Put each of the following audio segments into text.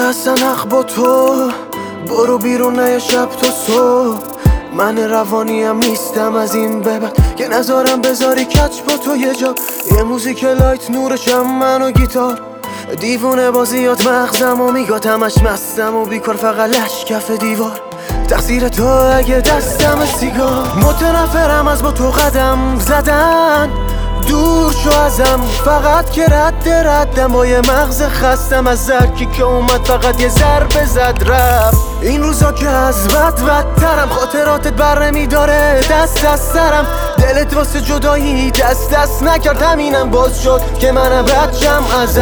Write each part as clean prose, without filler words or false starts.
اصلا حق با تو، برو بیرون نه شب تا صبح. من روانیم نیستم از این به بعد که نذارم بذاری کچ با تو یه جا. یه موزیک لایت نورشم من و گیتار، دیوونه بازیات مغزم و میگات همش مستم و بیکار فقط لش کف دیوار. تقصیر تو اگه دستم سیگار. متنفرم از با تو قدم زدن، دور شو ازم فقط که ردم. با یه مغز خستم از زرکی که اومد فقط یه ضربه زد رفت. این روزا که از بدترم، خاطراتت بر نمیداره دست سرم. دلت واسه جدایی دست نکرد، همینم باز شد که منم بچم ازت.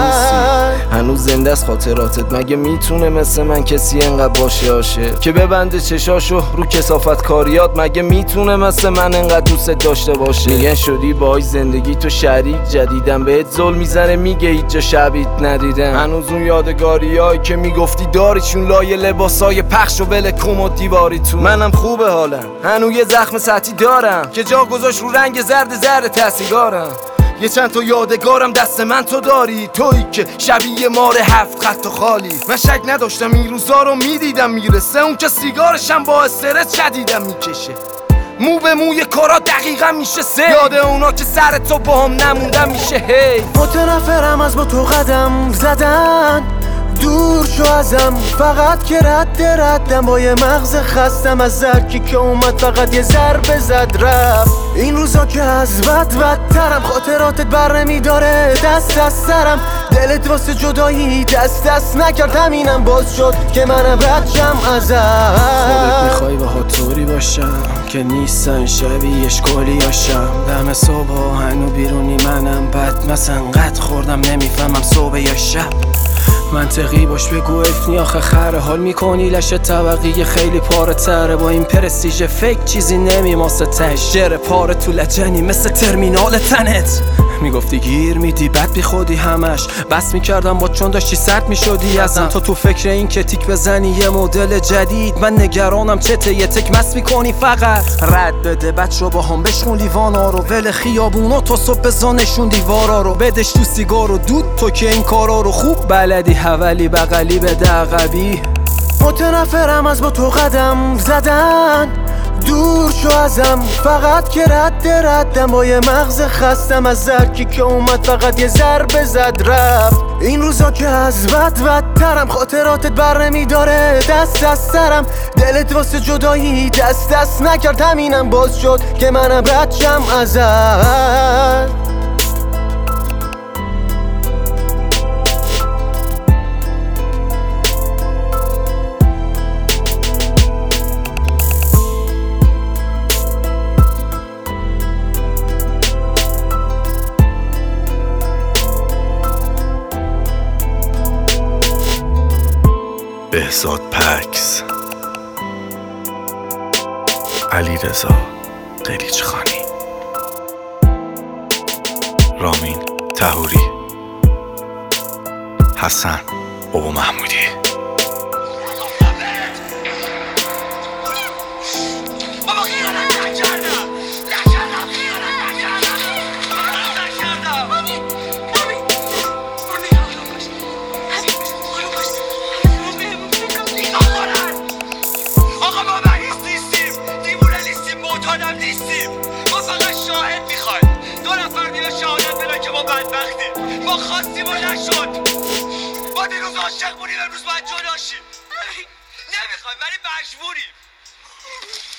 هنوز زنده است خاطراتت، مگه میتونه مثل من کسی انقدر باشه عاشق که ببنده چشاشو رو کثافت کاریات؟ مگه میتونه مثل من انقدر دوست داشته باشه؟ میگن شدی باهاش زندگی تو شریک جدیدم، بهت ظلم میزنه میگه هیچ جا شبیت ندیدم. هنوز اون یادگاریایی که میگفتی داریشون لایه لباسای پخش و ولکوم و دیواری تو. منم خوبه حالم، هنوز یه زخم سطحی دارم که جا گذاشت رو رنگ زرد تحصیلگارم. یه چند تا یادگارم دست من تو داری، تویی که شبیه مار 7 خط و خالی. من شک نداشتم این روزا رو میدیدم میرسه، اون که سیگارشم با استرس شدیدم میکشه. مو به موی کارا دقیقا میشه سه، یاد اونا که سر تو با هم نموندم میشه هی. متنفرم از با تو قدم زدن، دور شو ازم فقط که ردم. با یه مغز خستم از زرکی که اومد فقط یه ضربه زد رفت. این روزا که از بدترم، خاطراتت بر نمیداره دست سرم. دلت واسه جدایی دست نکرد، همینم باز شد که منم بچم ازت. خودت میخوای با طوری باشم که نیستن شبیه اشکالی هاشم. دم صبح هنو بیرونی منم بد مثلا قد خوردم نمیفهمم صبح یا شب. منطقی باش بگو افنی آخه خره، حال میکنی لشه طبقی خیلی پاره تره. با این پرستیژ فیک چیزی نمیماسه تش، جره پاره تو لجنی مثل ترمینال تنت. میگفتی گیر میدی بد بی خودی همش، بس میکردم با چون داشتی سرد میشدی ازم. تو فکر این که تیک بزنی یه مدل جدید، من نگرانم چته یه تک مست میکنی فقط. رد بده بچه رو با هم بشکن لیوانا رو، ول خیابونا تا صبح بزانشون دیوارا رو. بدش تو سیگار و دود تو که این کارا رو خوب بلدی، حولی بغلی به عقبی. متنفرم از با تو قدم زدن، دور شو ازم فقط که ردم. با یه مغز خستم از زرکی که اومد فقط یه ضربه زد رفت. این روزا که از بدترم، خاطراتت بر نمیداره دست سرم. دلت واسه جدایی دست نکرد، همینم باز شد که منم بچم ازت. بهزاد پکس، علیرضا قلیچخانی، رامین طهوری، حسن بابا محمودی. ما فقط شاهد میخوایم، 2 نفر دیگه شهادت بدن که ما بدبختیم، ما خواستیم و نشد. ما دیروز عاشق بودیم، امروز باید جدا شیم. نمیخوایم ولی مجبوریم.